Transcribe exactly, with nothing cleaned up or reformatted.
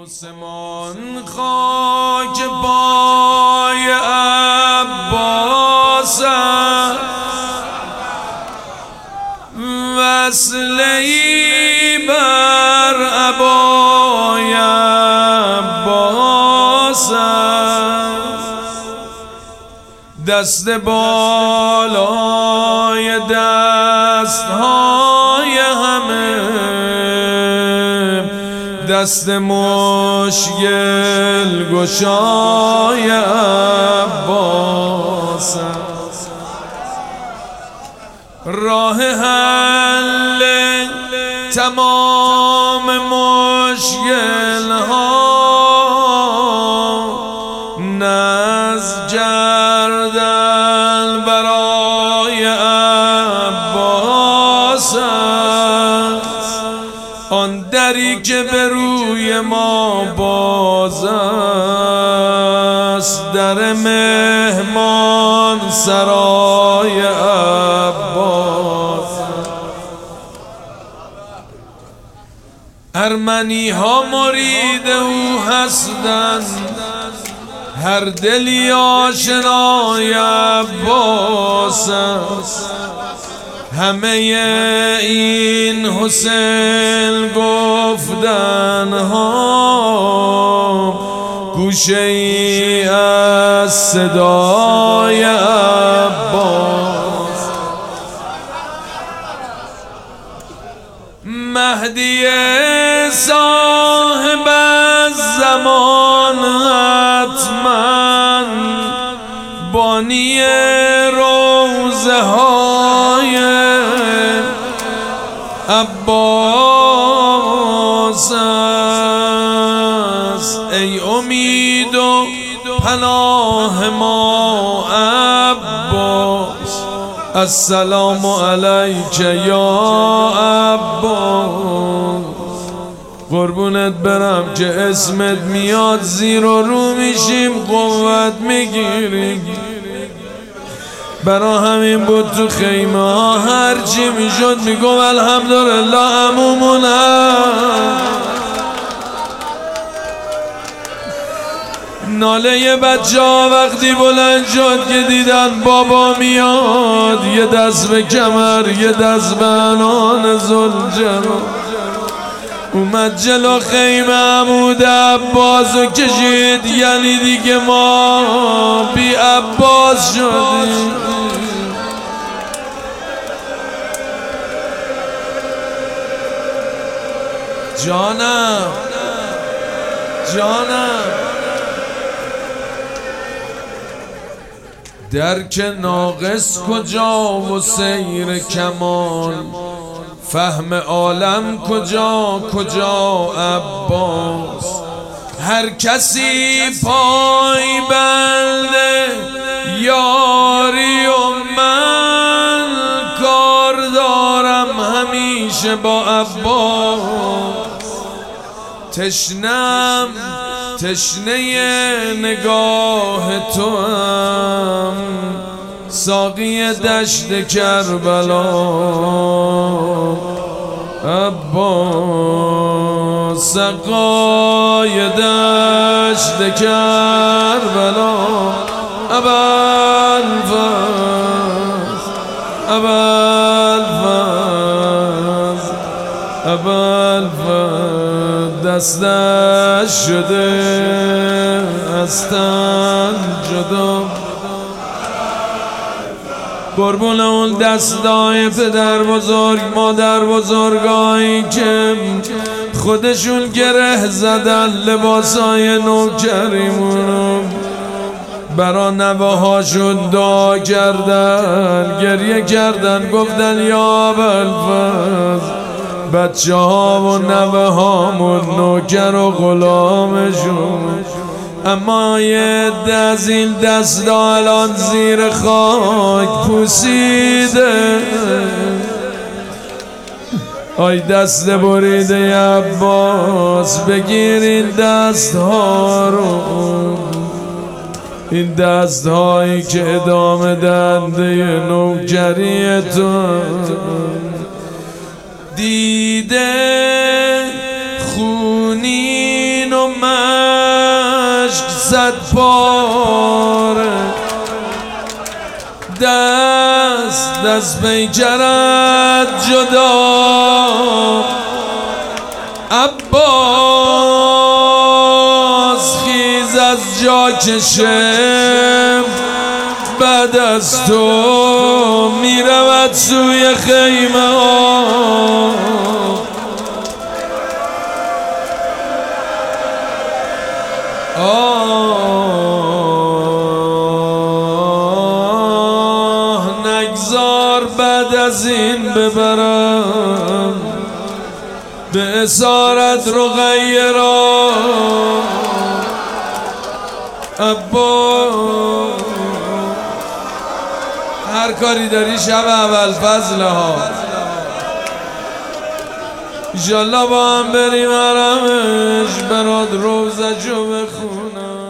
آسمان خاک پای عباس وصله‌ای بر عبای عباس دست بالای دستهای همه دست مشکل گشای عباس راه حل تمام مشکل ها نز جردن برای عباس آن دری که به روی ما باز است در مهمان سرای عباس ارمنی ها مرید او هستند هر دلی آشنای عباس است همه این حسین گفتن ها گوشه ای از صدای عباس مهدی صاحب الزمان حتما بانی روزه های عباس است ای امید و پناه ما عباس السلام علیک یا عباس قربونت برم که اسمت میاد زیر و رو میشیم قوت میگیریم برا همین بود تو خیمه ها هرچی میشد میگم الحمدلله عمومون ناله بچه ها وقتی بلند شد که دیدن بابا میاد یه دست به کمر یه دست به عنان زلجران اومد جلو خیمه عمود عباسو کشید یعنی دیگه ما بی عباس شدیم جانم جانم درک ناقص کجا و سیر کمال فهم عالم کجا کجا عباس هر کسی پای بنده یاری و من کار دارم همیشه با عباس تشنم تشنه نگاه تو هم ساقی دشت کربلا عباس سقای دشت کربلا ابوالفضل ابوالفضل ابوالفضل دستش شده از تن جدا قربون اون دستای پدر بزرگ مادر بزرگایی که خودشون گره زدن لباسای نوکریمونو برا نوه هاشون دعا کردن گریه کردن گفتن یا ابوالفضل بچه ها و نوه هامون نوکر و غلامشون اما یه از این دست الان زیر خاک پوسیده آی دست بریده عباس بگیر این دست ها رو این دست هایی که ادامه دنده نوکری تو دیده خونین و صد پاره دست دست پیکرد جدا عباس خیز از جا کشم بعد از تو میرود سوی خیمه ها آه نگذار بعد از این ببرم به اسارت رقیه را ابا هر کاری داری شب اول فضل ها ایشالله با هم بریم حرمش برات روزه جو بخونم.